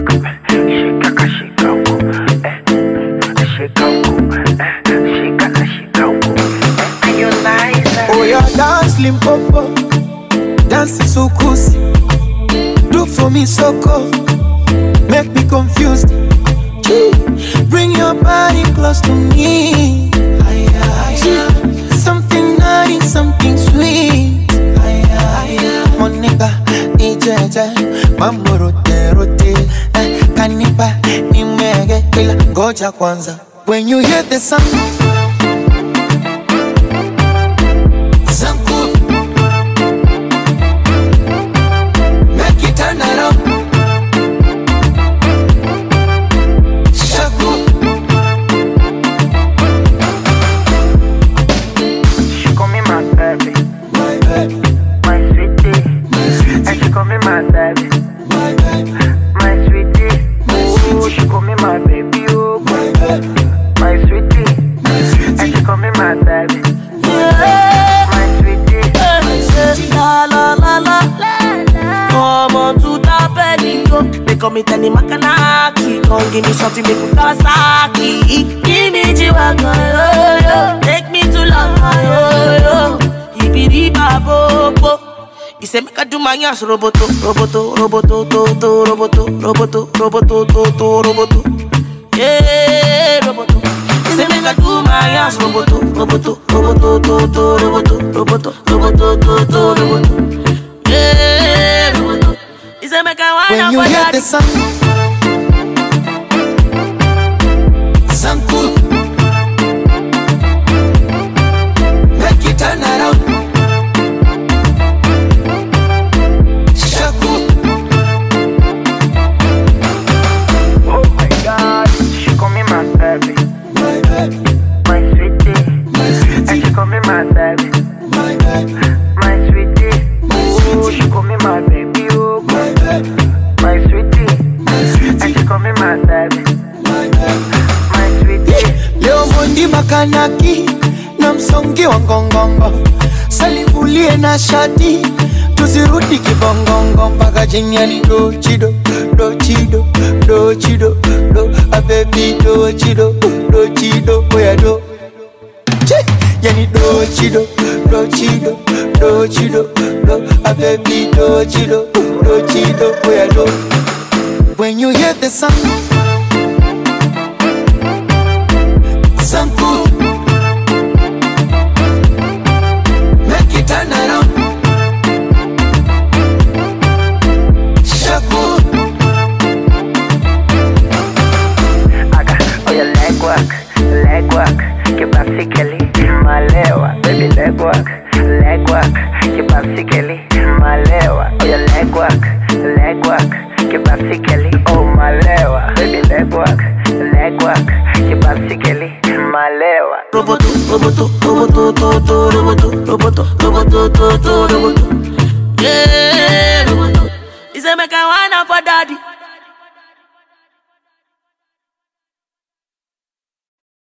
Oh yeah, dance Limpopo, dance Sukusi. Do for me Soko, make me confused. Bring your body close to me. Something nice, something sweet. Monica, ijeje, mambo rote rote. Kanipa, nimege, ila goja kwanza. When you hear the sound, me Tani Makanaki, come give me something make me Kawasaki. Give me G-Wagon, yo, yo. Take me to London, yo, yo. Ibiriba-bo-bo. He say make I do my ass roboto, roboto, roboto, to, roboto, roboto, roboto, to, roboto. Yeah, roboto. He say make I do my ass roboto, roboto, roboto, to, roboto, roboto, roboto, to, roboto. Yeah, roboto. When you hear the sound, cool, make it turn around. Shaku. Oh my God, she call me my baby, my baby, my sweetie, my sweetie, and she call me my baby, my baby, my sweetie, my sweetie. Oh, she call me my baby, oh, my baby. My sweetie, and she call me my baby, my sweetie. Leo Mondi Makanaki, na msongi wa ngongongo. Salivulie na shati, tuzirudi kibongongo. Mpaka jinyani do chido, do chido, do chido, do. A baby do chido, do chido, oya do. Yani do chido, do chido, do chido, do. A baby do chido, do chido, oya do. When you hear the sound, cool, make it turn around. Shaku. Aga, oh your leg work, basically malewa, baby leg work, basically malewa, oh your leg work, basically oh malewa, baby leg work, basically malewa. Roboto, roboto, roboto, to, roboto, roboto, roboto, to, roboto. Yeah, roboto. He say make I wanna for daddy.